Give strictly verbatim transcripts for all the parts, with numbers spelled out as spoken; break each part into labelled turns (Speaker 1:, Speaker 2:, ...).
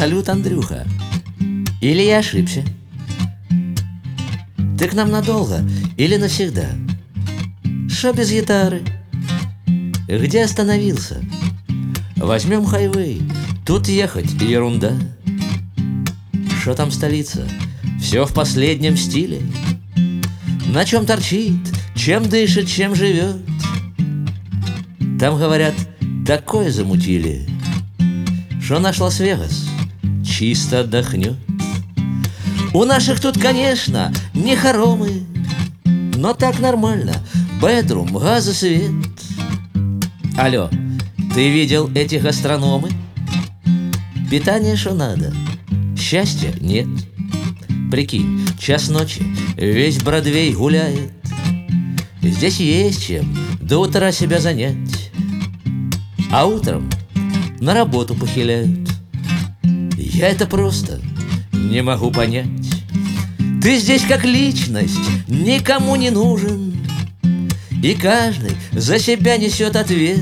Speaker 1: Салют, Андрюха. Или я ошибся? Ты к нам надолго или навсегда? Шо без гитары? Где остановился? Возьмем хайвей, тут ехать ерунда. Шо там столица? Все в последнем стиле. На чем торчит, чем дышит, чем живет. Там, говорят, такое замутили, шо наш Лас-Вегас чисто отдохнет. У наших тут, конечно, не хоромы, но так нормально. Бедрум, газ и свет. Алло, ты видел эти гастрономы? Питание шо надо, счастья нет. Прикинь, час ночи, весь Бродвей гуляет. Здесь есть чем до утра себя занять, а утром на работу похиляют. Я это просто не могу понять. Ты здесь как личность никому не нужен, и каждый за себя несет ответ.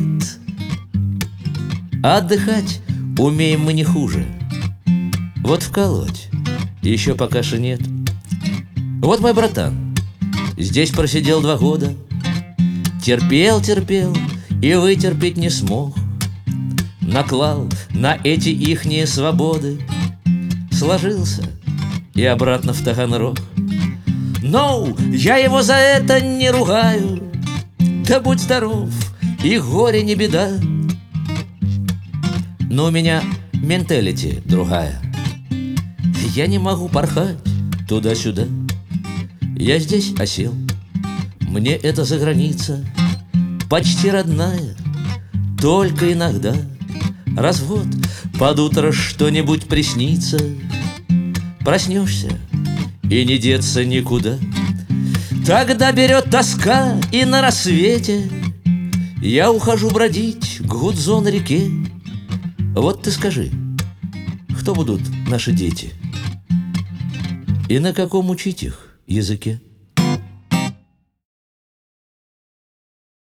Speaker 1: А отдыхать умеем мы не хуже. Вот вколоть еще пока что нет. Вот мой братан здесь просидел два года. Терпел, терпел и вытерпеть не смог. Наклал на эти ихние свободы, сложился и обратно в Таганрог. Но я его за это не ругаю. Да будь здоров, и горе не беда. Но у меня менталити другая. Я не могу порхать туда-сюда. Я здесь осел. Мне это заграница почти родная. Только иногда развод под утро что-нибудь приснится. Проснешься и не деться никуда. Тогда берет тоска, и на рассвете я ухожу бродить к Гудзон-реке. Вот ты скажи, кто будут наши дети? И на каком учить их языке?